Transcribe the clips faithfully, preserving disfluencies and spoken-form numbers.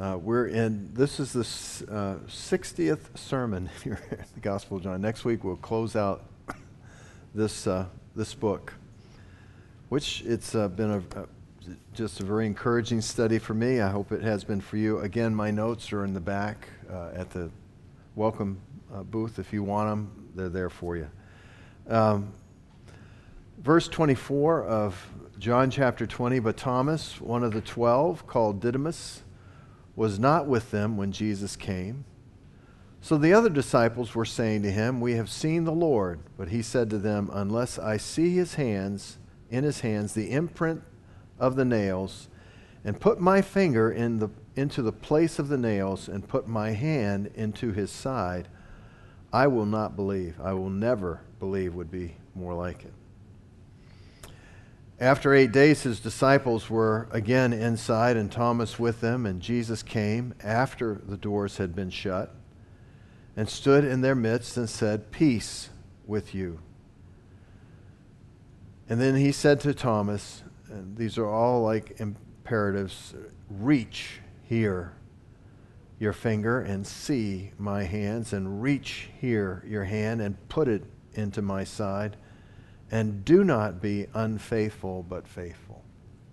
Uh, we're in, this is the uh, sixtieth sermon here in the Gospel of John. Next week we'll close out this uh, this book, which it's uh, been a, a, just a very encouraging study for me. I hope it has been for you. Again, my notes are in the back uh, at the welcome uh, booth. If you want them, they're there for you. Um, verse twenty-four of John chapter twenty, but Thomas, one of the twelve, called Didymus, was not with them when Jesus came. So the other disciples were saying to him, "We have seen the Lord." But he said to them, "Unless I see his hands, in his hands, the imprint of the nails, and put my finger in the, into the place of the nails, and put my hand into his side, I will not believe." I will never believe would be more like it. After eight days, his disciples were again inside, and Thomas with them, and Jesus came after the doors had been shut, and stood in their midst and said, "Peace with you." And then he said to Thomas, and these are all like imperatives, "Reach here your finger and see my hands, and reach here your hand and put it into my side. And do not be unfaithful, but faithful."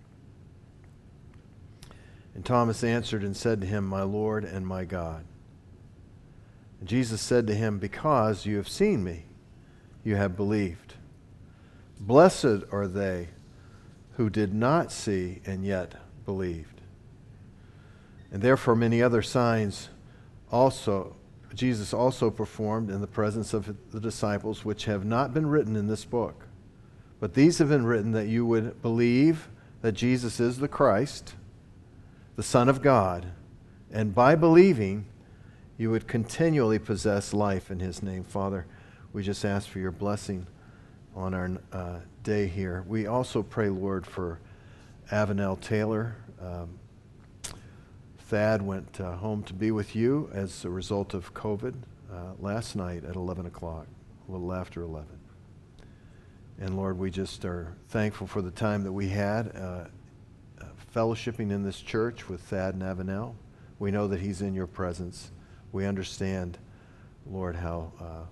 And Thomas answered and said to him, "My Lord and my God." And Jesus said to him, "Because you have seen me, you have believed. Blessed are they who did not see and yet believed." And therefore many other signs also Jesus also performed in the presence of the disciples, which have not been written in this book. But these have been written that you would believe that Jesus is the Christ, the Son of God, and by believing you would continually possess life in his name. Father, we just ask for your blessing on our uh, day here. We also pray, Lord, for Avenel Taylor. Um, Thad went uh, home to be with you as a result of COVID uh, last night at eleven o'clock, a little after eleven. And Lord, we just are thankful for the time that we had uh, uh, fellowshipping in this church with Thad and Avenel. We know that he's in your presence. We understand, Lord, how uh, uh,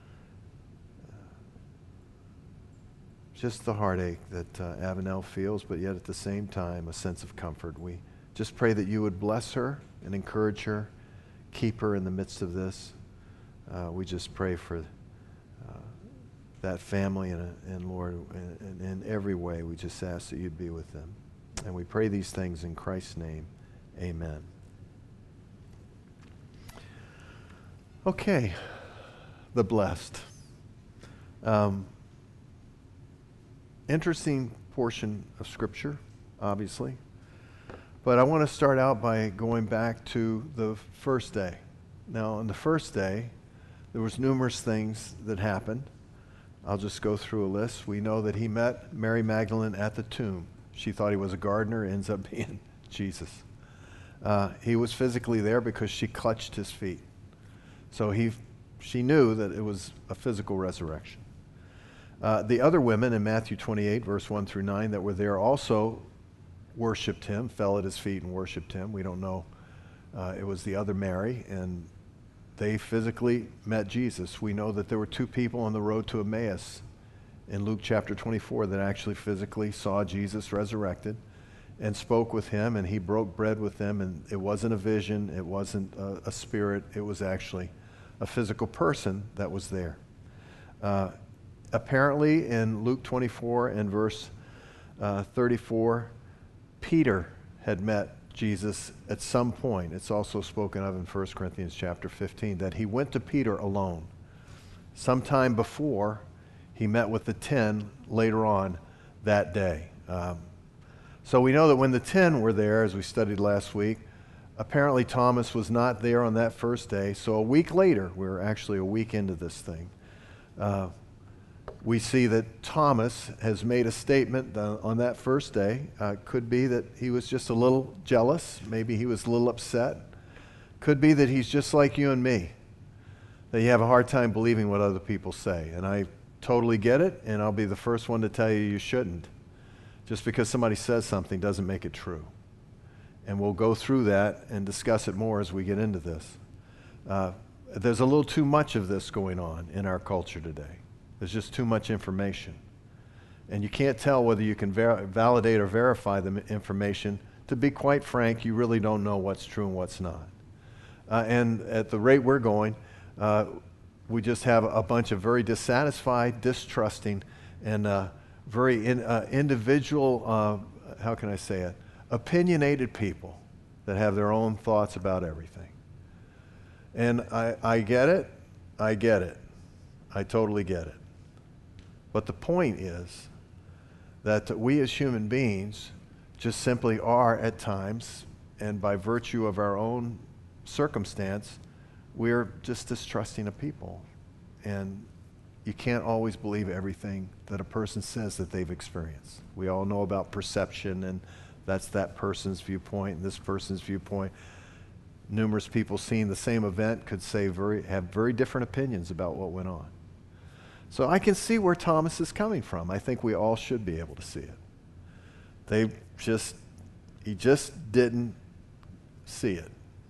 just the heartache that uh, Avenel feels, but yet at the same time a sense of comfort. We just pray that you would bless her and encourage her, keep her in the midst of this. Uh, we just pray for that family, and, and Lord, in, in every way, we just ask that you'd be with them. And we pray these things in Christ's name. Amen. Okay, the blessed. Um, interesting portion of Scripture, obviously. But I want to start out by going back to the first day. Now, on the first day, there was numerous things that happened. I'll just go through a list. We know that he met Mary Magdalene at the tomb. She thought he was a gardener, ends up being Jesus. Uh, he was physically there because she clutched his feet. So he, she knew that it was a physical resurrection. Uh, the other women in Matthew twenty-eight, verse one through nine, that were there also worshiped him, fell at his feet and worshiped him. We don't know. Uh, it was the other Mary, and they physically met Jesus. We know that there were two people on the road to Emmaus in Luke chapter twenty-four that actually physically saw Jesus resurrected and spoke with him, and he broke bread with them, and it wasn't a vision, it wasn't a, a spirit, it was actually a physical person that was there. Uh, apparently in Luke twenty-four and verse uh, thirty-four, Peter had met Jesus at some point. It's also spoken of in First Corinthians chapter fifteen that he went to Peter alone. Sometime before, he met with the ten later on that day. Um, so we know that when the ten were there, as we studied last week, apparently Thomas was not there on that first day. So a week later, we're actually a week into this thing, uh, we see that Thomas has made a statement uh, on that first day. Uh, could be that he was just a little jealous. Maybe he was a little upset. Could be that he's just like you and me, that you have a hard time believing what other people say. And I totally get it, and I'll be the first one to tell you you shouldn't. Just because somebody says something doesn't make it true. And we'll go through that and discuss it more as we get into this. Uh, there's a little too much of this going on in our culture today. There's just too much information. And you can't tell whether you can ver- validate or verify the information. To be quite frank, you really don't know what's true and what's not. Uh, and at the rate we're going, uh, we just have a bunch of very dissatisfied, distrusting, and uh, very in, uh, individual, uh, how can I say it, opinionated people that have their own thoughts about everything. And I, I get it. I get it. I totally get it. But the point is that we as human beings just simply are at times, and by virtue of our own circumstance, we're just distrusting of people. And you can't always believe everything that a person says that they've experienced. We all know about perception, and that's that person's viewpoint and this person's viewpoint. Numerous people seeing the same event could say very, have very different opinions about what went on. So I can see where Thomas is coming from. I think we all should be able to see it. They just, he just didn't see it.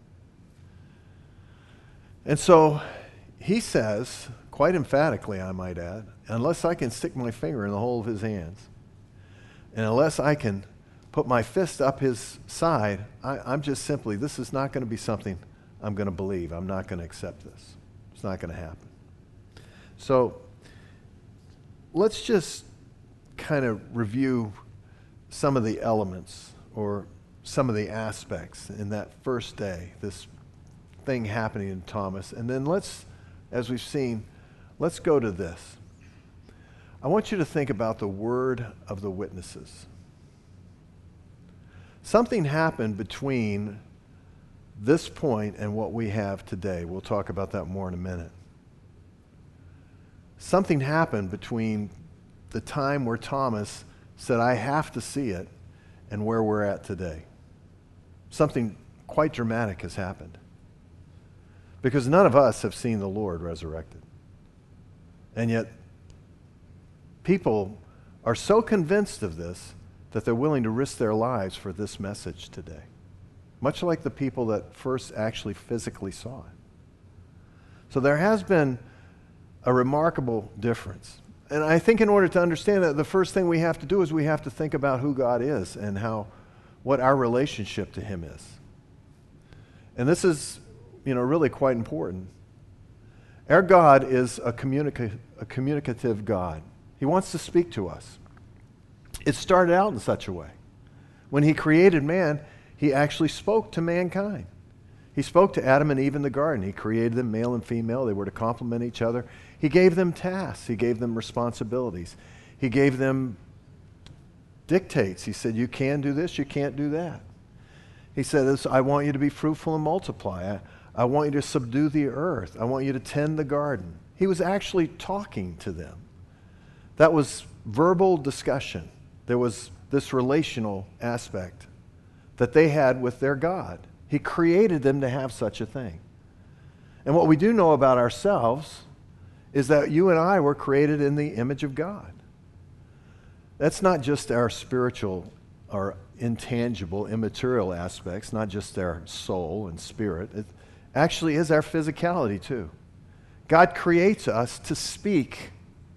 And so he says, quite emphatically I might add, unless I can stick my finger in the hole of his hands, and unless I can put my fist up his side, I, I'm just simply, this is not going to be something I'm going to believe. I'm not going to accept this. It's not going to happen. So let's just kind of review some of the elements or some of the aspects in that first day, this thing happening in Thomas. And then let's, as we've seen, let's go to this. I want you to think about the word of the witnesses. Something happened between this point and what we have today. We'll talk about that more in a minute. Something happened between the time where Thomas said, I have to see it, and where we're at today. Something quite dramatic has happened. Because none of us have seen the Lord resurrected. And yet, people are so convinced of this that they're willing to risk their lives for this message today. Much like the people that first actually physically saw it. So there has been a remarkable difference. And I think in order to understand that, the first thing we have to do is we have to think about who God is and how, what our relationship to Him is. And this is, you know, really quite important. Our God is a, communica- a communicative God. He wants to speak to us. It started out in such a way. When He created man, He actually spoke to mankind. He spoke to Adam and Eve in the garden. He created them male and female. They were to complement each other. He gave them tasks. He gave them responsibilities. He gave them dictates. He said, you can do this, you can't do that. He said, I want you to be fruitful and multiply. I, I want you to subdue the earth. I want you to tend the garden. He was actually talking to them. That was verbal discussion. There was this relational aspect that they had with their God. He created them to have such a thing. And what we do know about ourselves is that you and I were created in the image of God. That's not just our spiritual or intangible, immaterial aspects, not just our soul and spirit. It actually is our physicality too. God creates us to speak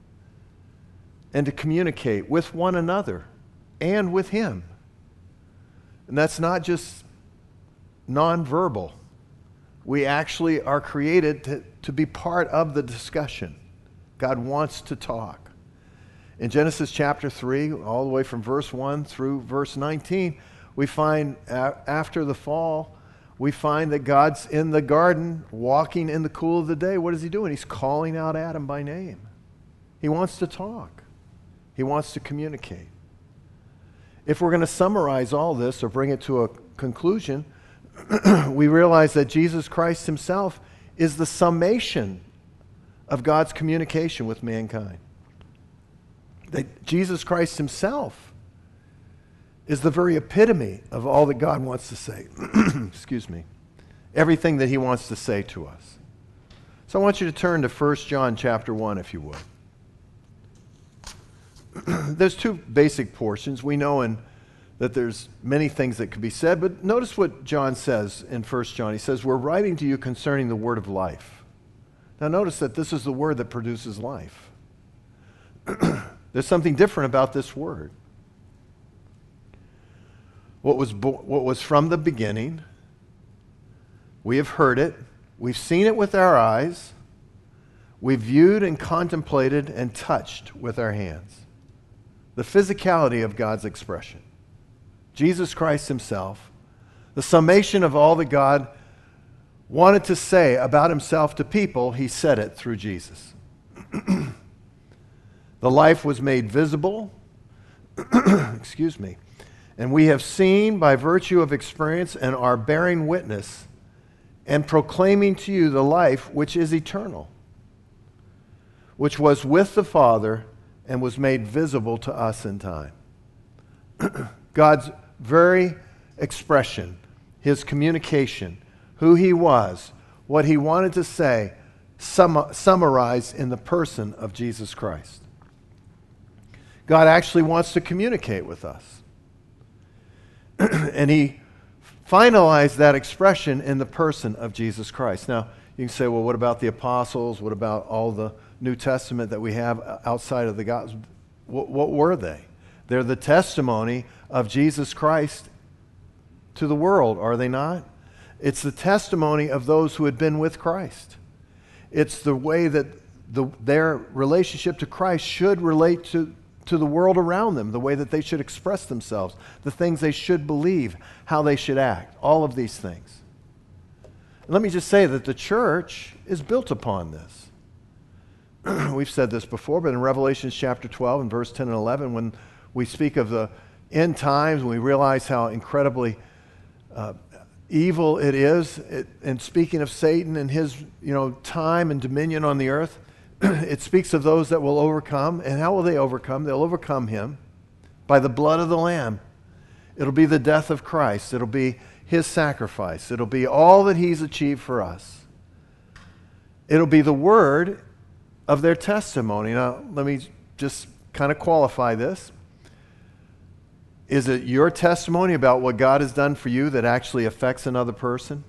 and to communicate with one another and with Him. And that's not just nonverbal. We actually are created to, to be part of the discussion. God wants to talk. In Genesis chapter three, all the way from verse one through verse nineteen, we find a- after the fall, we find that God's in the garden, walking in the cool of the day. What is He doing? He's calling out Adam by name. He wants to talk. He wants to communicate. If we're going to summarize all this or bring it to a conclusion, we realize that Jesus Christ Himself is the summation of God's communication with mankind. That Jesus Christ Himself is the very epitome of all that God wants to say. Excuse me. Everything that He wants to say to us. So I want you to turn to First John chapter one, if you would. There's two basic portions. We know in that there's many things that could be said, but notice what John says in First John. He says, we're writing to you concerning the word of life. Now notice that this is the word that produces life. There's something different about this word. What was, bo- what was from the beginning, we have heard it, we've seen it with our eyes, we've viewed and contemplated and touched with our hands. The physicality of God's expression. Jesus Christ himself, the summation of all that God wanted to say about himself to people, he said it through Jesus. The life was made visible, excuse me, and we have seen by virtue of experience and are bearing witness and proclaiming to you the life which is eternal, which was with the Father and was made visible to us in time. God's very expression, his communication, who he was, what he wanted to say, sum- summarized in the person of Jesus Christ. God actually wants to communicate with us. And he finalized that expression in the person of Jesus Christ. Now, you can say, well, what about the apostles? What about all the New Testament that we have outside of the gospel? What, what were they? They're the testimony of Jesus Christ to the world, are they not? It's the testimony of those who had been with Christ. It's the way that the, their relationship to Christ should relate to, to the world around them, the way that they should express themselves, the things they should believe, how they should act, all of these things. And let me just say that the church is built upon this. We've said this before, but in Revelation chapter twelve and verse ten and eleven, when we speak of the end times, when we realize how incredibly uh, evil it is, it, and speaking of Satan and his you know, time and dominion on the earth, it speaks of those that will overcome. And how will they overcome? They'll overcome him by the blood of the Lamb. It'll be the death of Christ. It'll be his sacrifice. It'll be all that he's achieved for us. It'll be the word of their testimony. Now, let me just kind of qualify this. Is it your testimony about what God has done for you that actually affects another person?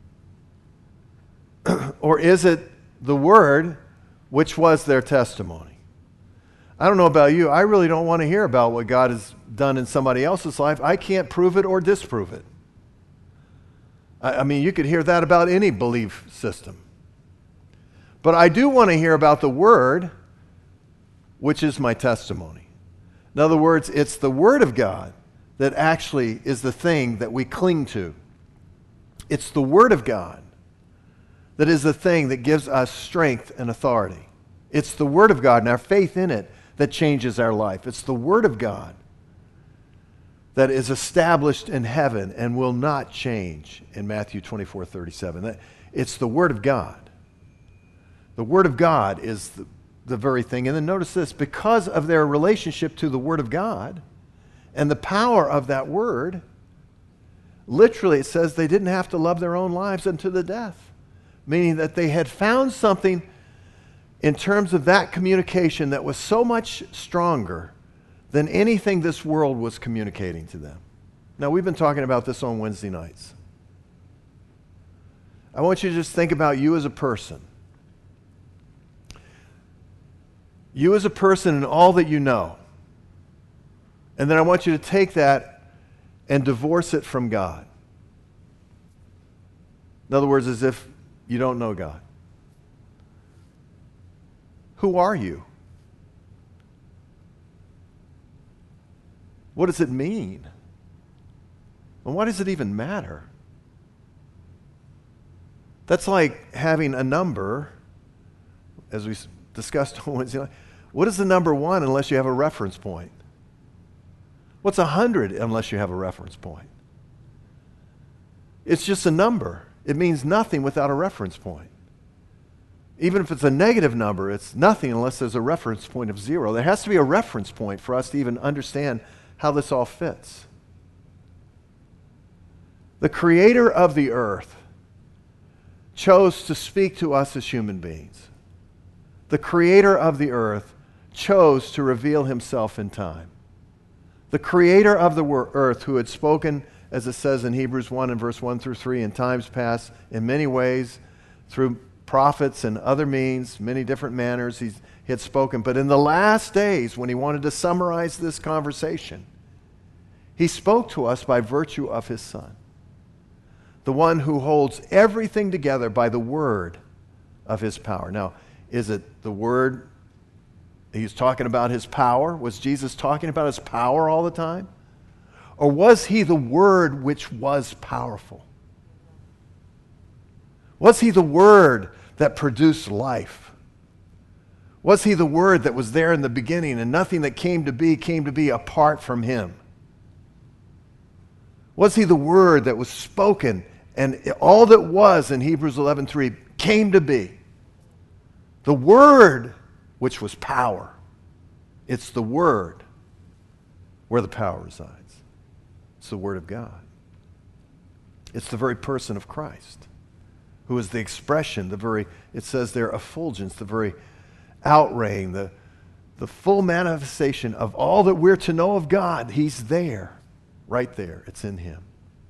Or is it the word which was their testimony? I don't know about you. I really don't want to hear about what God has done in somebody else's life. I can't prove it or disprove it. I, I mean, you could hear that about any belief system. But I do want to hear about the word, which is my testimony. In other words, it's the word of God that actually is the thing that we cling to. It's the word of God that is the thing that gives us strength and authority. It's the word of God and our faith in it that changes our life. It's the word of God that is established in heaven and will not change in Matthew twenty-four thirty-seven. It's the word of God. The word of God is the, the very thing. And then notice this, because of their relationship to the word of God and the power of that word, literally it says they didn't have to love their own lives unto the death. Meaning that they had found something in terms of that communication that was so much stronger than anything this world was communicating to them. Now, we've been talking about this on Wednesday nights. I want you to just think about you as a person. You as a person and all that you know. And then I want you to take that and divorce it from God. In other words, as if you don't know God. Who are you? What does it mean? And why does it even matter? That's like having a number, as we discussed on Wednesday night. What is the number one unless you have a reference point? What's a hundred unless you have a reference point? It's just a number. It means nothing without a reference point. Even if it's a negative number, it's nothing unless there's a reference point of zero. There has to be a reference point for us to even understand how this all fits. The creator of the earth chose to speak to us as human beings. The creator of the earth chose to reveal himself in time. The creator of the wor- earth, who had spoken, as it says in Hebrews one and verse one through three, in times past, in many ways, through prophets and other means, many different manners, he's, he had spoken. But in the last days, when he wanted to summarize this conversation, he spoke to us by virtue of his Son, the one who holds everything together by the word of his power. Now, is it the word? He's talking about his power. Was Jesus talking about his power all the time? Or was he the word which was powerful? Was he the word that produced life? Was he the word that was there in the beginning and nothing that came to be came to be apart from him? Was he the word that was spoken and all that was in Hebrews eleven three came to be? The word which was power. It's the word where the power resides. It's the word of God. It's the very person of Christ, who is the expression, the very, it says there, effulgence, the very outraying, the, the full manifestation of all that we're to know of God. He's there, right there. It's in him.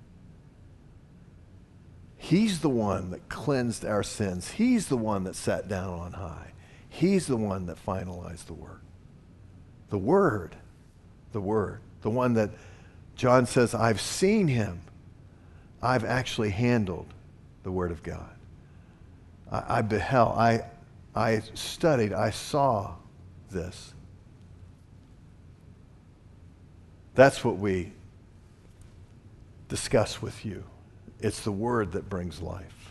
He's the one that cleansed our sins. He's the one that sat down on high. He's the one that finalized the work. The Word, the Word, the one that John says, I've seen him. I've actually handled the Word of God. I, I beheld, I, I studied, I saw this. That's what we discuss with you. It's the Word that brings life.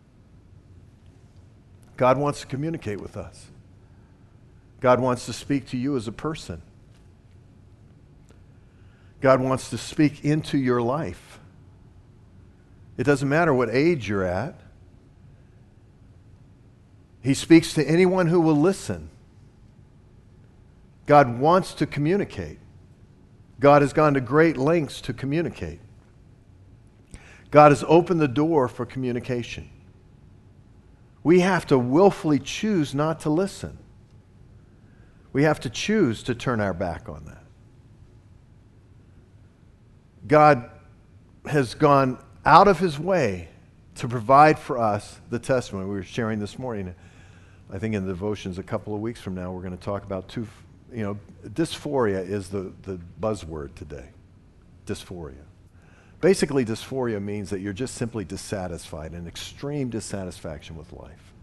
God wants to communicate with us. God wants to speak to you as a person. God wants to speak into your life. It doesn't matter what age you're at. He speaks to anyone who will listen. God wants to communicate. God has gone to great lengths to communicate. God has opened the door for communication. We have to willfully choose not to listen. We have to choose to turn our back on that. God has gone out of his way to provide for us the testimony. We were sharing this morning, I think in the devotions a couple of weeks from now, we're going to talk about two, you know, dysphoria is the, the buzzword today. Dysphoria. Basically, dysphoria means that you're just simply dissatisfied, an extreme dissatisfaction with life.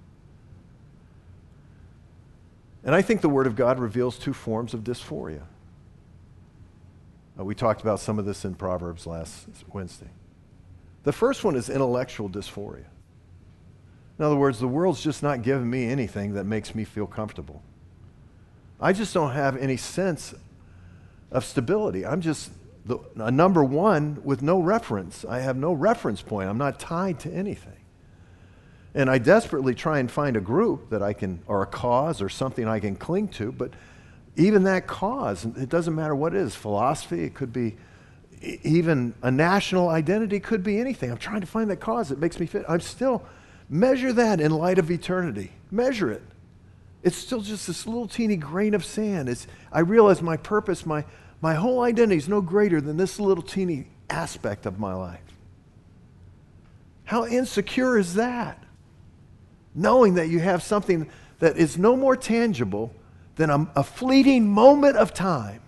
And I think the Word of God reveals two forms of dysphoria. Uh, we talked about some of this in Proverbs last Wednesday. The first one is intellectual dysphoria. In other words, the world's just not giving me anything that makes me feel comfortable. I just don't have any sense of stability. I'm just the, a number one with no reference. I have no reference point. I'm not tied to anything. And I desperately try and find a group that I can, or a cause or something I can cling to, but even that cause, it doesn't matter what it is, philosophy, it could be even a national identity, could be anything. I'm trying to find that cause that makes me fit. I'm still, measure that in light of eternity. Measure it. It's still just this little teeny grain of sand. It's, I realize my purpose, my, my whole identity is no greater than this little teeny aspect of my life. How insecure is that? Knowing that you have something that is no more tangible than a, a fleeting moment of time.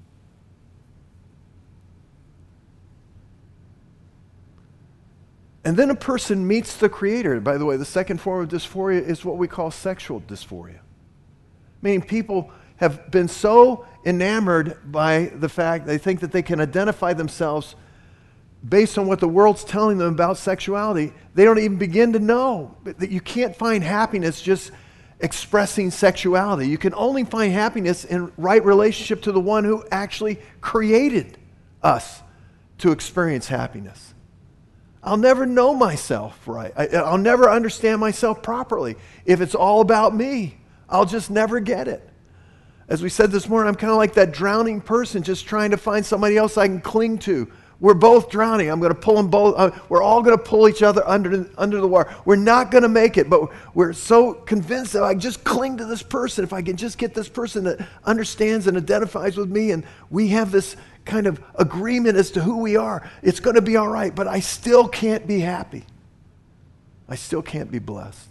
And then a person meets the Creator. By the way, the second form of dysphoria is what we call sexual dysphoria. Meaning people have been so enamored by the fact they think that they can identify themselves based on what the world's telling them about sexuality. They don't even begin to know that you can't find happiness just expressing sexuality. You can only find happiness in right relationship to the one who actually created us to experience happiness. I'll never know myself right. I, I'll never understand myself properly if it's all about me. I'll just never get it. As we said this morning, I'm kind of like that drowning person just trying to find somebody else I can cling to We're both drowning. I'm going to pull them both. Uh, we're all going to pull each other under, under the water. We're not going to make it, but we're so convinced that I just cling to this person. If I can just get this person that understands and identifies with me, and we have this kind of agreement as to who we are, it's going to be all right, but I still can't be happy. I still can't be blessed.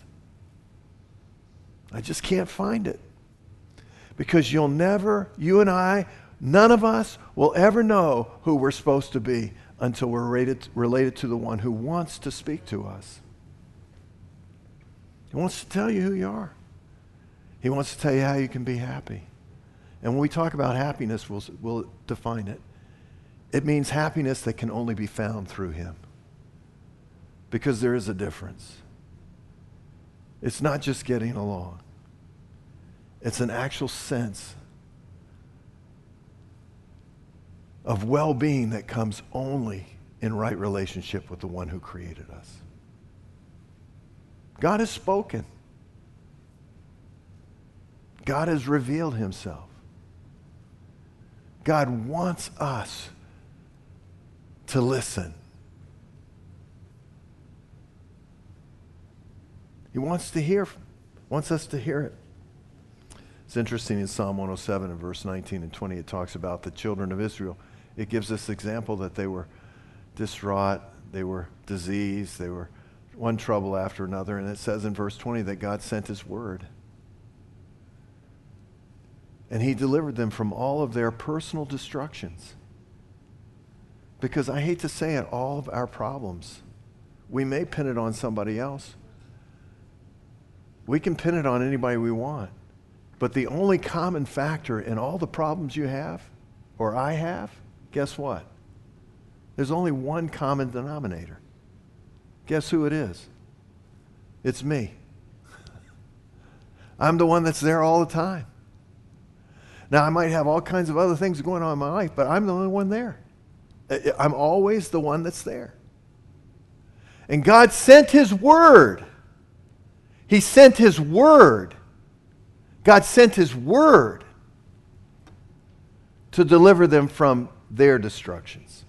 I just can't find it. Because you'll never, you and I, none of us will ever know who we're supposed to be until we're related, related to the one who wants to speak to us. He wants to tell you who you are. He wants to tell you how you can be happy. And when we talk about happiness, we'll, we'll define it. It means happiness that can only be found through him. Because there is a difference. It's not just getting along. It's an actual sense of well-being that comes only in right relationship with the one who created us. God has spoken. God has revealed himself. God wants us to listen. He wants to hear, wants us to hear it. It's interesting in Psalm one oh seven and verse nineteen and twenty, it talks about the children of Israel. It gives this example that they were distraught, they were diseased, they were one trouble after another. And it says in verse twenty that God sent his word. And he delivered them from all of their personal destructions. Because I hate to say it, all of our problems, we may pin it on somebody else. We can pin it on anybody we want. But the only common factor in all the problems you have, or I have, guess what? There's only one common denominator. Guess who it is? It's me. I'm the one that's there all the time. Now, I might have all kinds of other things going on in my life, but I'm the only one there. I'm always the one that's there. And God sent his word. He sent his word. God sent his word to deliver them from their destructions.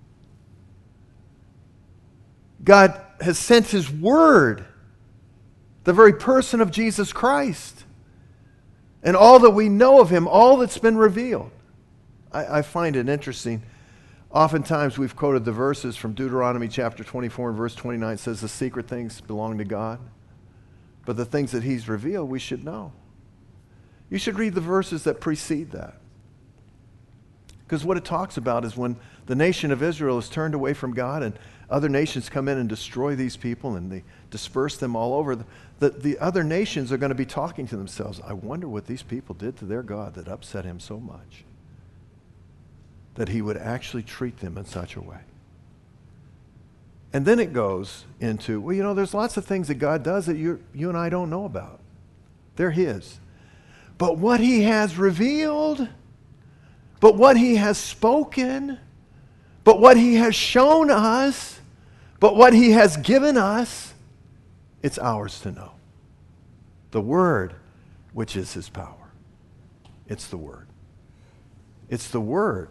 God has sent his word, the very person of Jesus Christ, and all that we know of him, all that's been revealed. I, I find it interesting. Oftentimes we've quoted the verses from Deuteronomy chapter twenty-four and verse twenty-nine. It says the secret things belong to God, but the things that he's revealed we should know. You should read the verses that precede that. Because what it talks about is when the nation of Israel is turned away from God and other nations come in and destroy these people and they disperse them all over, the, the other nations are going to be talking to themselves, I wonder what these people did to their God that upset him so much that he would actually treat them in such a way. And then it goes into, well, you know, there's lots of things that God does that you, you and I don't know about. They're his. But what he has revealed, but what he has spoken, but what he has shown us, but what he has given us, it's ours to know. The word, which is his power. It's the word. It's the word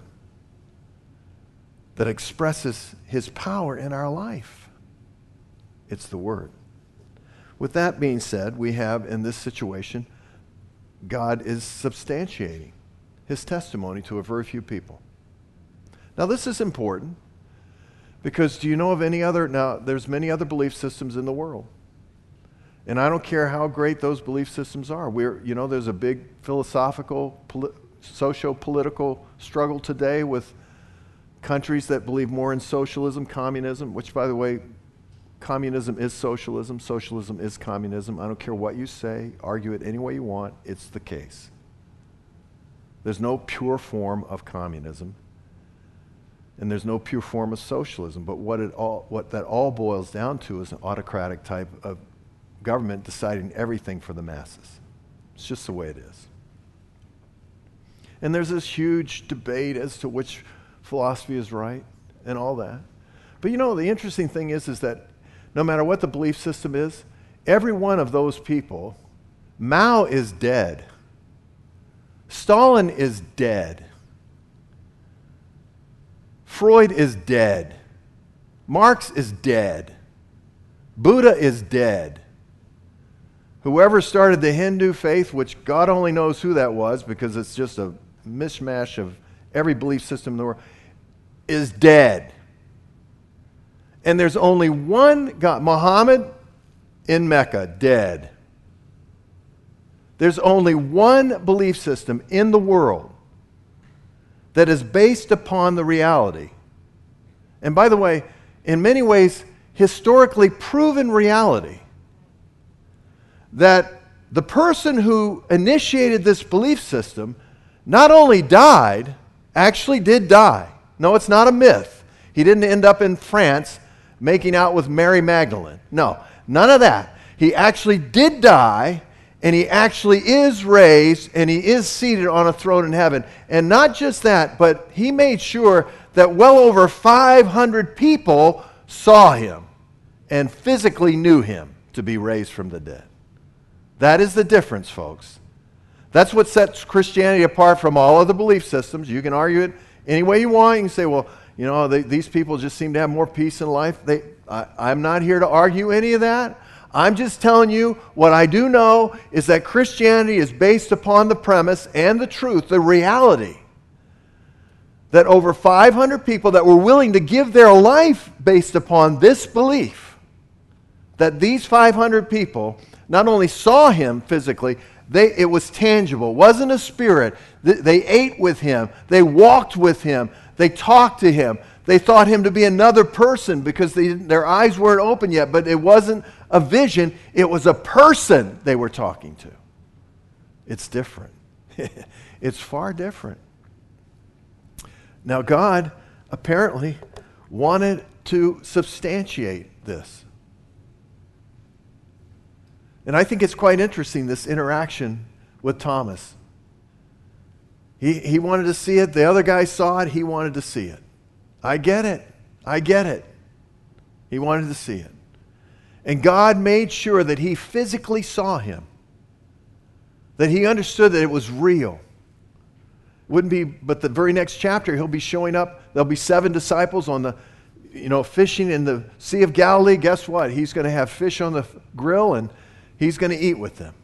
that expresses his power in our life. It's the word. With that being said, we have in this situation, God is substantiating his testimony to a very few people. Now this is important because do you know of any other, now there's many other belief systems in the world. And I don't care how great those belief systems are. We're, you know, there's a big philosophical, poli- socio-political struggle today with countries that believe more in socialism, communism, which by the way, communism is socialism, socialism is communism. I don't care what you say, argue it any way you want, it's the case. There's no pure form of communism, and there's no pure form of socialism, but what, it all, what that all boils down to is an autocratic type of government deciding everything for the masses. It's just the way it is. And there's this huge debate as to which philosophy is right and all that. But you know, the interesting thing is, is that no matter what the belief system is, every one of those people, Mao is dead. Stalin is dead. Freud is dead. Marx is dead. Buddha is dead. Whoever started the Hindu faith, which God only knows who that was because it's just a mishmash of every belief system in the world, is dead. And there's only one God, Muhammad in Mecca, dead. There's only one belief system in the world that is based upon the reality. And by the way, in many ways, historically proven reality that the person who initiated this belief system not only died, actually did die. No, it's not a myth. He didn't end up in France making out with Mary Magdalene. No, none of that. He actually did die, and he actually is raised, and he is seated on a throne in heaven. And not just that, but he made sure that well over five hundred people saw him and physically knew him to be raised from the dead. That is the difference, folks. That's what sets Christianity apart from all other belief systems. You can argue it any way you want. You can say, well, you know, they, these people just seem to have more peace in life. They, I, I'm not here to argue any of that. I'm just telling you what I do know is that Christianity is based upon the premise and the truth, the reality, that over five hundred people that were willing to give their life based upon this belief, that these five hundred people not only saw him physically, they, it was tangible. It wasn't a spirit. They, they ate with him. They walked with him. They talked to him. They thought him to be another person because they, their eyes weren't open yet, but it wasn't a vision. It was a person they were talking to. It's different. It's far different. Now, God apparently wanted to substantiate this. And I think it's quite interesting, this interaction with Thomas. He, he wanted to see it. The other guy saw it. He wanted to see it. I get it. I get it. He wanted to see it. And God made sure that he physically saw him, that he understood that it was real. Wouldn't be, but the very next chapter, he'll be showing up. There'll be seven disciples on the, you know, fishing in the Sea of Galilee. Guess what? He's going to have fish on the grill, and he's going to eat with them.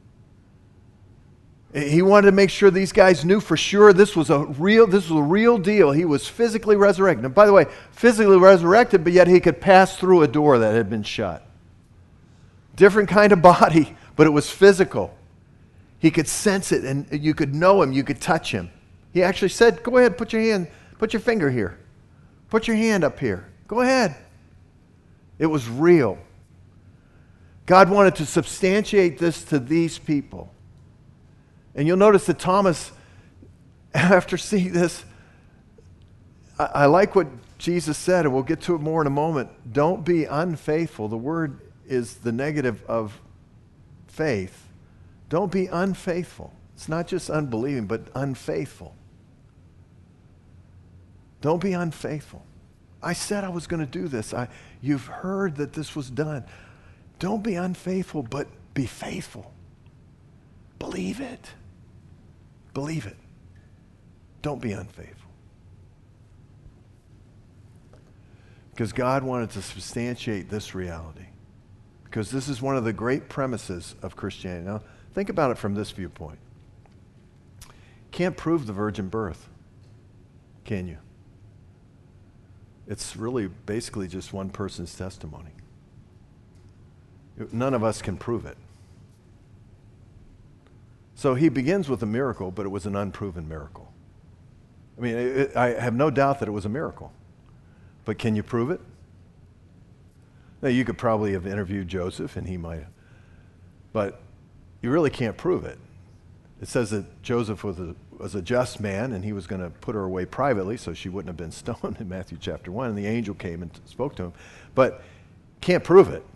He wanted to make sure these guys knew for sure this was a real, this was a real deal. He was physically resurrected. And by the way, physically resurrected, but yet he could pass through a door that had been shut. Different kind of body, but it was physical. He could sense it, and you could know him, you could touch him. He actually said, go ahead, put your hand, put your finger here. Put your hand up here. Go ahead. It was real. God wanted to substantiate this to these people. And you'll notice that Thomas, after seeing this, I, I like what Jesus said, and we'll get to it more in a moment. Don't be unfaithful. The word is the negative of faith. Don't be unfaithful. It's not just unbelieving, but unfaithful. Don't be unfaithful. I said I was going to do this. I, you've heard that this was done. Don't be unfaithful, but be faithful. Believe it. Believe it. Don't be unfaithful. Because God wanted to substantiate this reality. Because this is one of the great premises of Christianity. Now, think about it from this viewpoint. Can't prove the virgin birth, can you? It's really basically just one person's testimony. None of us can prove it. So he begins with a miracle, but it was an unproven miracle. I mean, it, I have no doubt that it was a miracle. But can you prove it? Now, you could probably have interviewed Joseph, and he might have. But you really can't prove it. It says that Joseph was a, was a just man, and he was going to put her away privately so she wouldn't have been stoned in Matthew chapter one, and the angel came and spoke to him. But can't prove it.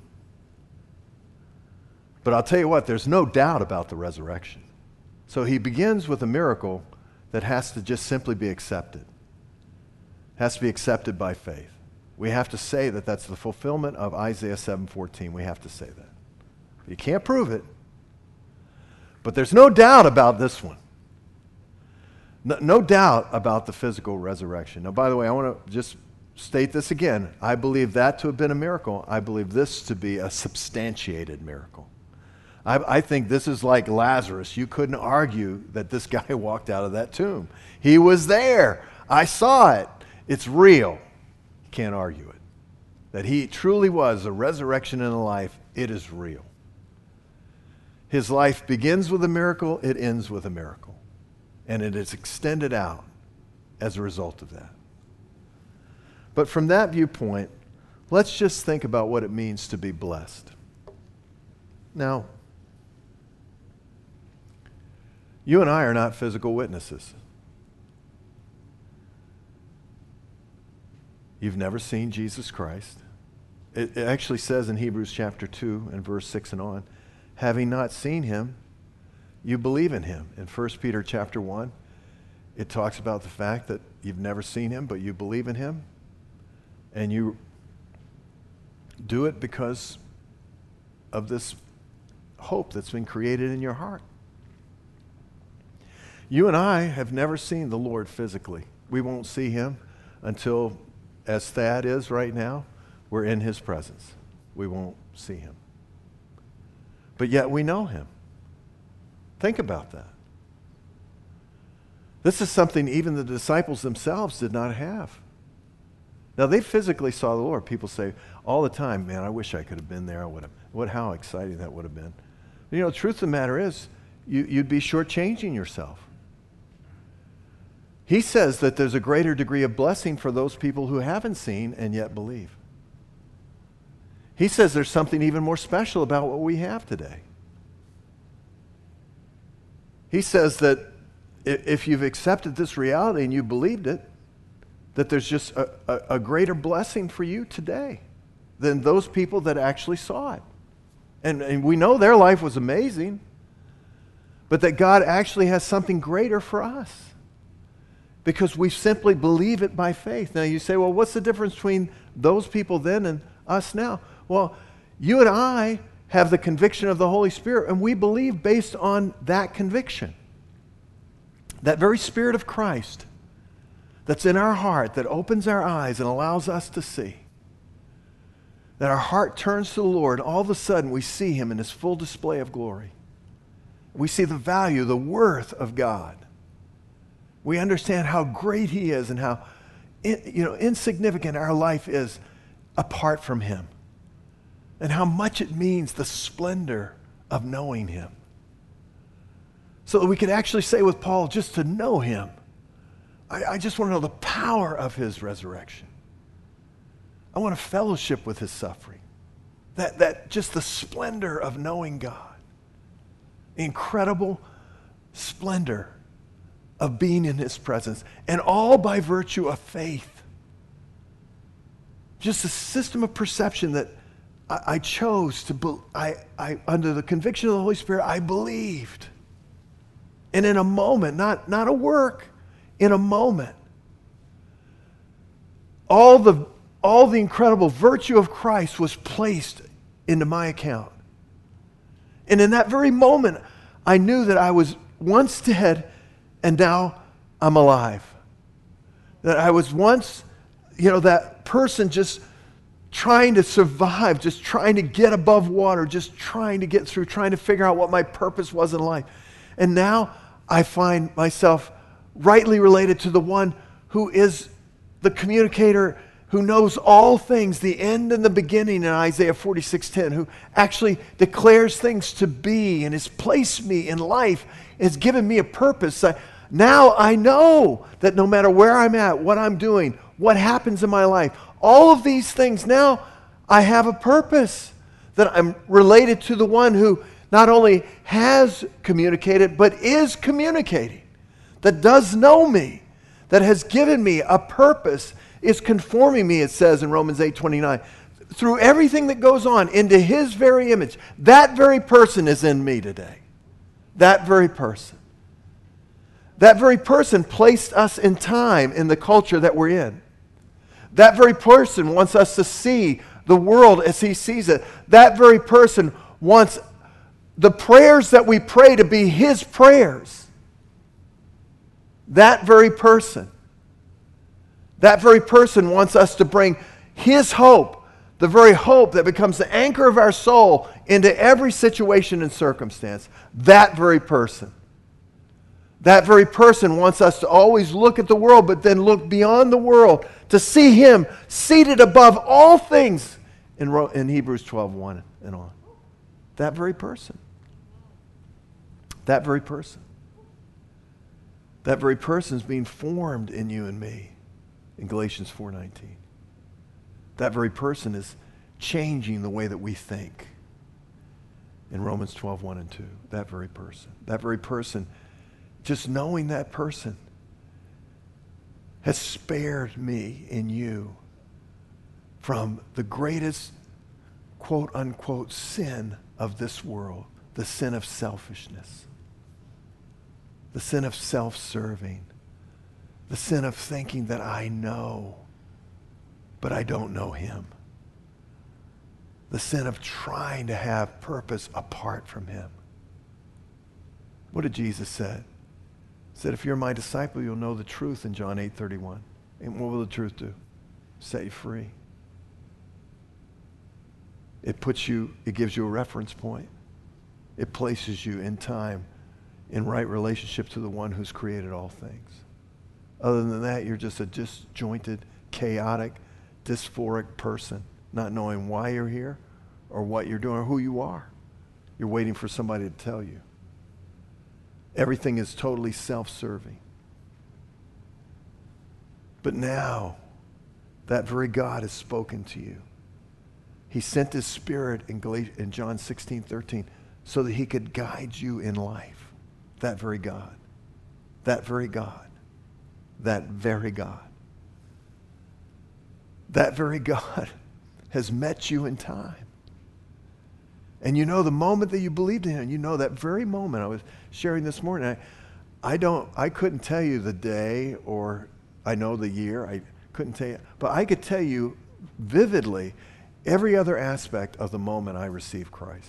But I'll tell you what, there's no doubt about the resurrection. So he begins with a miracle that has to just simply be accepted. Has to be accepted by faith. We have to say that that's the fulfillment of Isaiah seven fourteen. We have to say that. You can't prove it. But there's no doubt about this one. No, no doubt about the physical resurrection. Now, by the way, I want to just state this again. I believe that to have been a miracle. I believe this to be a substantiated miracle. I, I think this is like Lazarus. You couldn't argue that this guy walked out of that tomb. He was there. I saw it. It's real. You can't argue it. That he truly was a resurrection and a life, it is real. His life begins with a miracle, it ends with a miracle. And it is extended out as a result of that. But from that viewpoint, let's just think about what it means to be blessed. Now, you and I are not physical witnesses. You've never seen Jesus Christ. It, it actually says in Hebrews chapter two and verse six and on, having not seen him, you believe in him. In First Peter chapter one, it talks about the fact that you've never seen him, but you believe in him. And you do it because of this hope that's been created in your heart. You and I have never seen the Lord physically. We won't see him until, as Thad is right now, we're in his presence. We won't see him. But yet we know him. Think about that. This is something even the disciples themselves did not have. Now, they physically saw the Lord. People say all the time, man, I wish I could have been there. I would have. What, how exciting that would have been. But, you know, the truth of the matter is, you, you'd be shortchanging yourself. He says that there's a greater degree of blessing for those people who haven't seen and yet believe. He says there's something even more special about what we have today. He says that if you've accepted this reality and you believed it, that there's just a, a, a greater blessing for you today than those people that actually saw it. And, and we know their life was amazing, but that God actually has something greater for us because we simply believe it by faith. Now you say, well, what's the difference between those people then and us now? Well, you and I have the conviction of the Holy Spirit, and we believe based on that conviction. That very Spirit of Christ that's in our heart, that opens our eyes and allows us to see. That our heart turns to the Lord, all of a sudden we see him in his full display of glory. We see the value, the worth of God. We understand how great he is and how you know, insignificant our life is apart from him. And how much it means the splendor of knowing him. So that we could actually say with Paul, just to know him, I, I just want to know the power of his resurrection. I want to fellowship with his suffering. That, that just the splendor of knowing God. The incredible splendor of being in his presence. And all by virtue of faith. Just a system of perception that I, I chose to, be, I, I, under the conviction of the Holy Spirit, I believed. And in a moment, not, not a work, in a moment, all the, all the incredible virtue of Christ was placed into my account. And in that very moment, I knew that I was once dead and now I'm alive. That I was once, you know, that person just trying to survive, just trying to get above water, just trying to get through, trying to figure out what my purpose was in life. And now I find myself rightly related to the one who is the communicator, who knows all things, the end and the beginning in Isaiah forty-six ten, who actually declares things to be and has placed me in life, has given me a purpose. I, now I know that no matter where I'm at, what I'm doing, what happens in my life, all of these things, now I have a purpose, that I'm related to the one who not only has communicated, but is communicating, that does know me, that has given me a purpose, is conforming me, it says in Romans eight twenty-nine, through everything that goes on into his very image. That very person is in me today. That very person. That very person placed us in time in the culture that we're in. That very person wants us to see the world as he sees it. That very person wants the prayers that we pray to be his prayers. That very person, that very person wants us to bring his hope, the very hope that becomes the anchor of our soul into every situation and circumstance. That very person. That very person wants us to always look at the world, but then look beyond the world to see him seated above all things in, Ro- in Hebrews twelve one and on. That very person. That very person. That very person is being formed in you and me in Galatians four nineteen. That very person is changing the way that we think in Romans twelve one and two. That very person. That very person, just knowing that person has spared me and you from the greatest quote unquote sin of this world, the sin of selfishness, the sin of self-serving, the sin of thinking that I know, but I don't know him, the sin of trying to have purpose apart from him. What did Jesus say? He said, if you're my disciple, you'll know the truth in John eight thirty-one. And what will the truth do? Set you free. It puts you, it gives you a reference point. It places you in time in right relationship to the one who's created all things. Other than that, you're just a disjointed, chaotic, dysphoric person, not knowing why you're here or what you're doing or who you are. You're waiting for somebody to tell you. Everything is totally self-serving. But now, that very God has spoken to you. He sent his Spirit in, Gal- in John sixteen thirteen so that he could guide you in life. That very God. That very God. That very God. That very God has met you in time. And you know the moment that you believed in him, you know that very moment. I was sharing this morning. I, I don't, I couldn't tell you the day or I know the year. I couldn't tell you. But I could tell you vividly every other aspect of the moment I received Christ.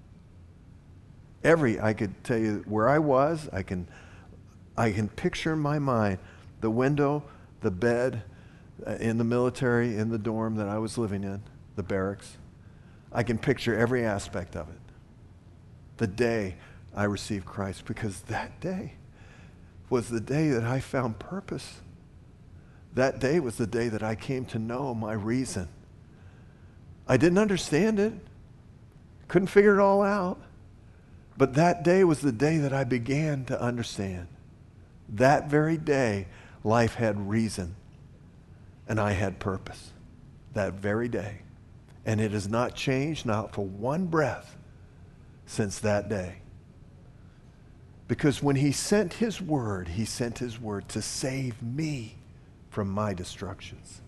Every, I could tell you where I was. I can, I can picture in my mind the window, the bed, uh, in the military, in the dorm that I was living in, the barracks. I can picture every aspect of it. The day I received Christ, because that day was the day that I found purpose. That day was the day that I came to know my reason. I didn't understand it. Couldn't figure it all out. But that day was the day that I began to understand. That very day, life had reason and I had purpose. That very day. And it has not changed, not for one breath, since that day. Because when he sent his word, he sent his word to save me from my destructions.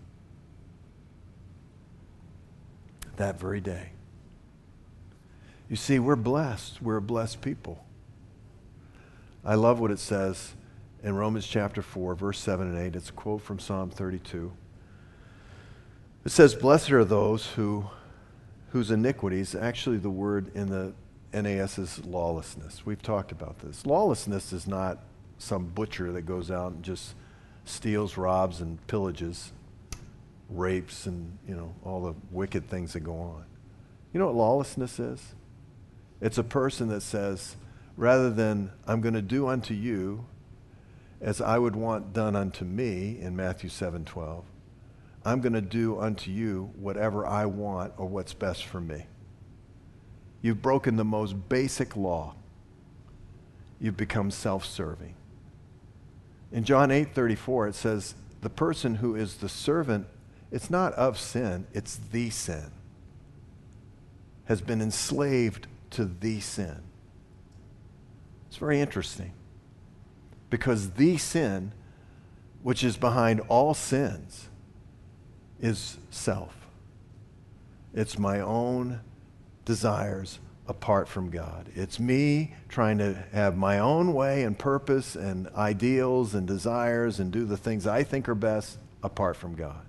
That very day. You see, we're blessed. We're a blessed people. I love what it says in Romans chapter four, verse seven and eight. It's a quote from Psalm thirty-two. It says, blessed are those who, whose iniquities, actually the word in the N A S is lawlessness. We've talked about this. Lawlessness is not some butcher that goes out and just steals, robs, and pillages, rapes, and, you know, all the wicked things that go on. You know what lawlessness is? It's a person that says, rather than I'm going to do unto you as I would want done unto me in Matthew seven twelve, I'm going to do unto you whatever I want or what's best for me. You've broken the most basic law. You've become self-serving. In John eight thirty-four, it says, the person who is the servant, it's not of sin, it's the sin, has been enslaved to the sin. It's very interesting. Because the sin, which is behind all sins, is self. It's my own desires apart from God. It's me trying to have my own way and purpose and ideals and desires and do the things I think are best apart from God.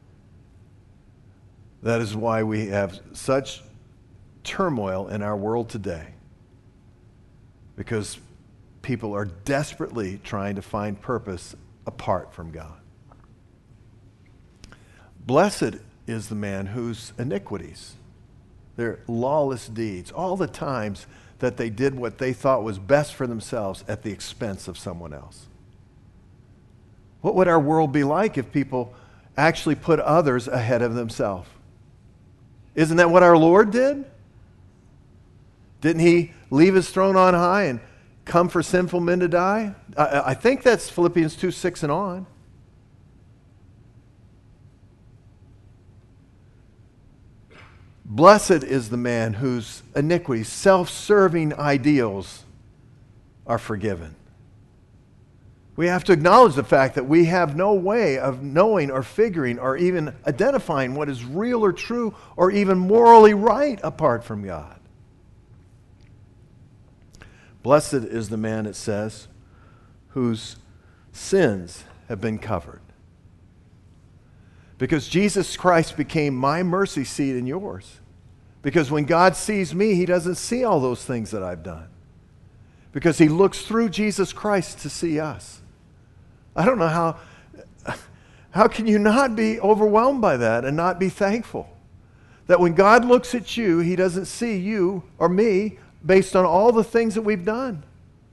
That is why we have such turmoil in our world today. Because people are desperately trying to find purpose apart from God. Blessed is the man whose iniquities, their lawless deeds, all the times that they did what they thought was best for themselves at the expense of someone else. What would our world be like if people actually put others ahead of themselves? Isn't that what our Lord did? Didn't he leave his throne on high and come for sinful men to die? I, I think that's Philippians two, six and on. Blessed is the man whose iniquities, self-serving ideals are forgiven. We have to acknowledge the fact that we have no way of knowing or figuring or even identifying what is real or true or even morally right apart from God. Blessed is the man, it says, whose sins have been covered. Because Jesus Christ became my mercy seat and yours. Because when God sees me, he doesn't see all those things that I've done. Because he looks through Jesus Christ to see us. I don't know how, how can you not be overwhelmed by that and not be thankful? That when God looks at you, he doesn't see you or me based on all the things that we've done.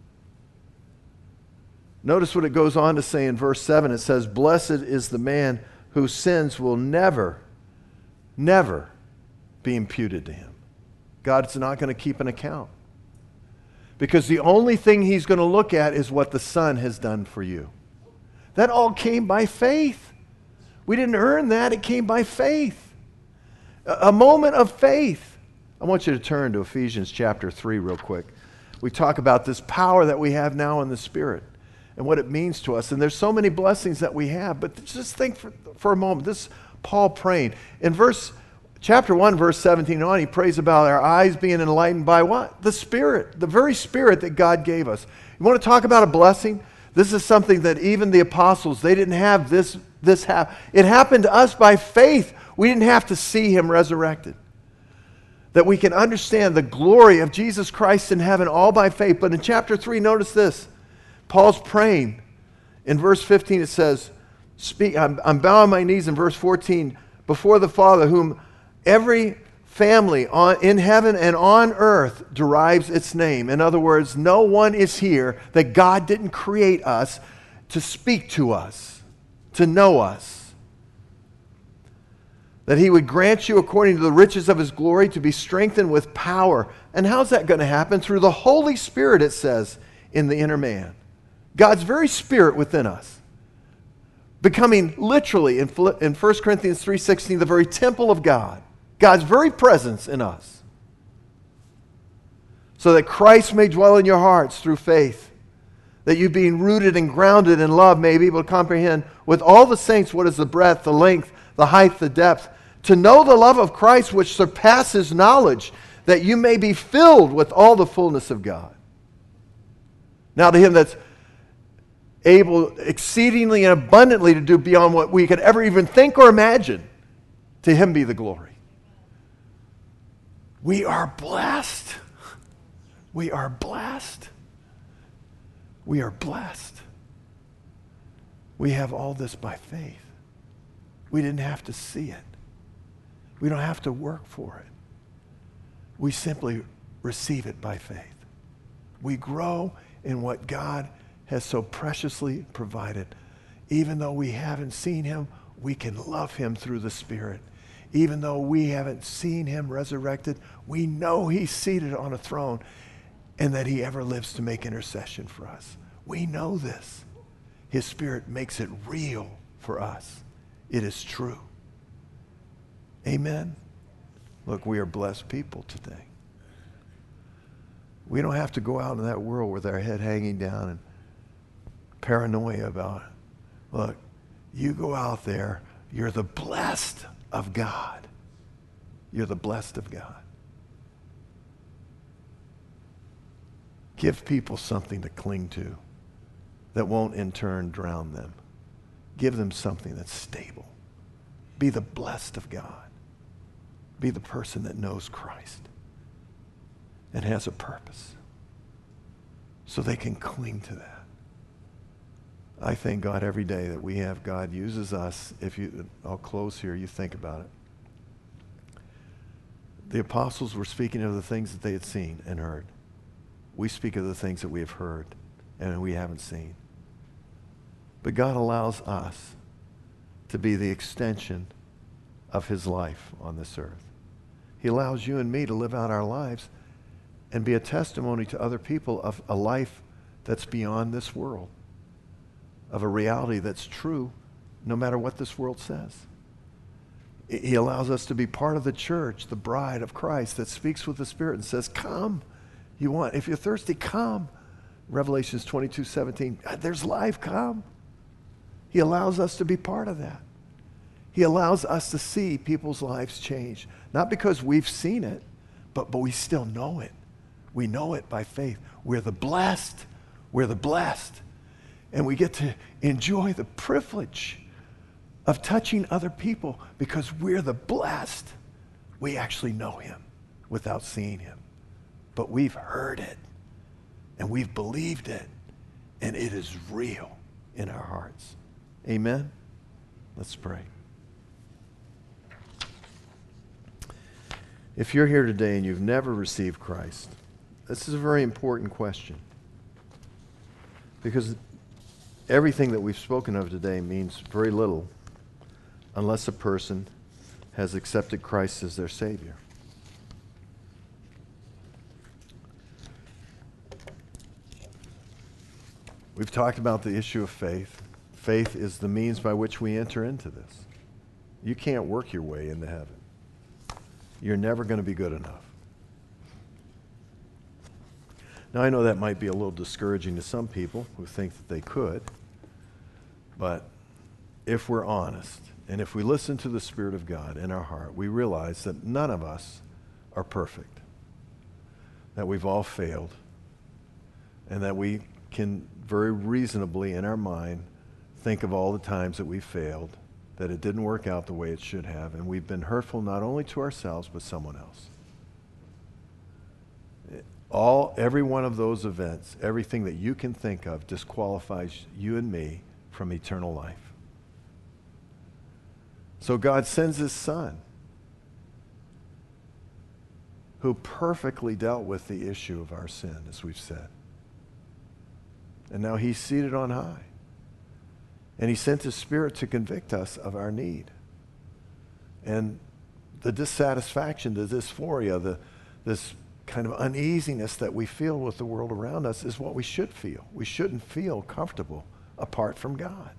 Notice what it goes on to say in verse seven. It says, blessed is the man whose sins will never, never be imputed to him. God's not going to keep an account. Because the only thing he's going to look at is what the Son has done for you. That all came by faith. We didn't earn that. It came by faith. A, a moment of faith. I want you to turn to Ephesians chapter three real quick. We talk about this power that we have now in the Spirit and what it means to us. And there's so many blessings that we have. But just think for, for a moment. This is Paul praying. In verse chapter one, verse seventeen on, he prays about our eyes being enlightened by what? The Spirit. The very Spirit that God gave us. You want to talk about a blessing? This is something that even the apostles, they didn't have this, this happen. It happened to us by faith. We didn't have to see him resurrected. That we can understand the glory of Jesus Christ in heaven all by faith. But in chapter three, notice this. Paul's praying. In verse fifteen it says, Speak, I'm, I'm bowing my knees in verse fourteen, before the Father, whom every family on, in heaven and on earth derives its name. In other words, no one is here that God didn't create us to speak to us, to know us. That he would grant you according to the riches of his glory to be strengthened with power. And how's that going to happen? Through the Holy Spirit, it says, in the inner man. God's very Spirit within us. Becoming literally, in, in First Corinthians three sixteen, the very temple of God. God's very presence in us. So that Christ may dwell in your hearts through faith. That you being rooted and grounded in love may be able to comprehend with all the saints what is the breadth, the length, the height, the depth. To know the love of Christ which surpasses knowledge, that you may be filled with all the fullness of God. Now to him that's able exceedingly and abundantly to do beyond what we could ever even think or imagine, to him be the glory. We are blessed. We are blessed. We are blessed. We have all this by faith. We didn't have to see it. We don't have to work for it. We simply receive it by faith. We grow in what God has so preciously provided. Even though we haven't seen him, we can love him through the Spirit. Even though we haven't seen him resurrected, we know he's seated on a throne and that he ever lives to make intercession for us. We know this. His Spirit makes it real for us. It is true. Amen. Look, we are blessed people today. We don't have to go out in that world with our head hanging down and paranoia about it. Look, you go out there, you're the blessed of God. You're the blessed of God. Give people something to cling to that won't in turn drown them. Give them something that's stable. Be the blessed of God. Be the person that knows Christ and has a purpose. so they can cling to that. I thank God every day that we have God uses us. If you, I'll close here, you think about it. The apostles were speaking of the things that they had seen and heard. We speak of the things that we have heard and we haven't seen. But God allows us to be the extension of his life on this earth. He allows you and me to live out our lives and be a testimony to other people of a life that's beyond this world, of a reality that's true no matter what this world says. He allows us to be part of the church, the bride of Christ that speaks with the Spirit and says, come. You want, if you're thirsty, come. Revelations twenty-two seventeen, there's life, come. He allows us to be part of that. He allows us to see people's lives change. Not because we've seen it, but, but we still know it. We know it by faith. We're the blessed. We're the blessed. And we get to enjoy the privilege of touching other people because we're the blessed. We actually know him without seeing him. But we've heard it and we've believed it and it is real in our hearts. Amen? Let's pray. If you're here today and you've never received Christ, this is a very important question. Because everything that we've spoken of today means very little unless a person has accepted Christ as their Savior. We've talked about the issue of faith. Faith is the means by which we enter into this. You can't work your way into heaven. You're never going to be good enough. Now, I know that might be a little discouraging to some people who think that they could, but if we're honest, and if we listen to the Spirit of God in our heart, we realize that none of us are perfect, that we've all failed, and that we can very reasonably in our mind think of all the times that we failed, that it didn't work out the way it should have, and we've been hurtful not only to ourselves, but someone else. All, every one of those events, everything that you can think of disqualifies you and me from eternal life. So God sends his Son, who perfectly dealt with the issue of our sin, as we've said. And now he's seated on high. And he sent his Spirit to convict us of our need. And the dissatisfaction, the dysphoria, the, this kind of uneasiness that we feel with the world around us is what we should feel. We shouldn't feel comfortable apart from God.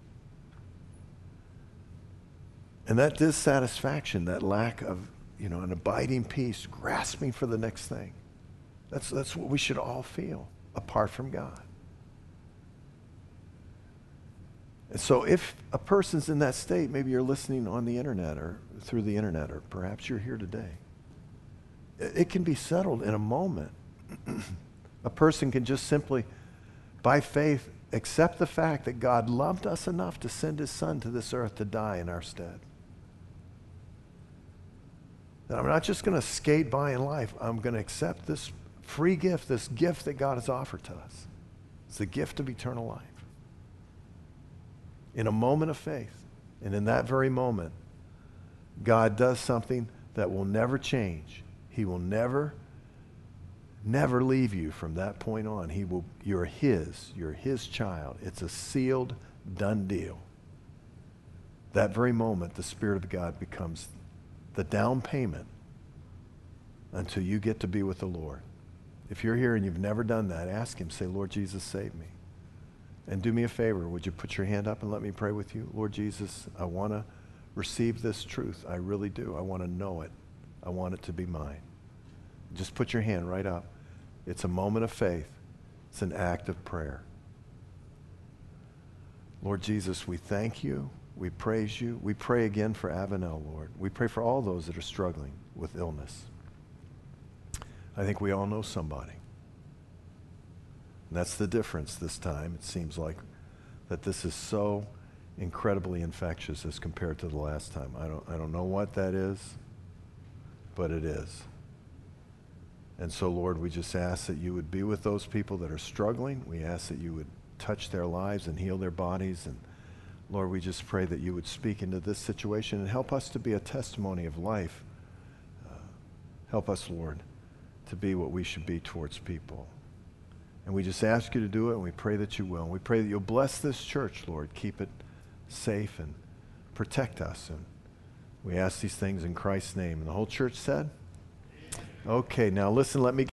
And that dissatisfaction, that lack of, you know, an abiding peace, grasping for the next thing, that's, that's what we should all feel apart from God. And so if a person's in that state, maybe you're listening on the internet or through the internet, or perhaps you're here today, it can be settled in a moment. A person can just simply, by faith, accept the fact that God loved us enough to send his Son to this earth to die in our stead. That I'm not just going to skate by in life. I'm going to accept this free gift, this gift that God has offered to us. It's the gift of eternal life. In a moment of faith, and in that very moment, God does something that will never change. He will never, never leave you from that point on. He will, you're his, you're his child. It's a sealed, done deal. That very moment, the Spirit of God becomes the down payment until you get to be with the Lord. If you're here and you've never done that, ask him, say, Lord Jesus, save me. And do me a favor, would you put your hand up and let me pray with you? Lord Jesus, I want to receive this truth. I really do. I want to know it. I want it to be mine. Just put your hand right up. It's a moment of faith. It's an act of prayer. Lord Jesus, we thank you. We praise you. We pray again for Avenel, Lord. We pray for all those that are struggling with illness. I think we all know somebody. And that's the difference this time. It seems like that this is so incredibly infectious as compared to the last time. I don't, I don't know what that is, but it is. And so, Lord, we just ask that you would be with those people that are struggling. We ask that you would touch their lives and heal their bodies. And Lord, we just pray that you would speak into this situation and help us to be a testimony of life. Uh, help us, Lord, to be what we should be towards people. And we just ask you to do it, and we pray that you will. And we pray that you'll bless this church, Lord. Keep it safe and protect us. And we ask these things in Christ's name. And the whole church said? Okay, now listen, let me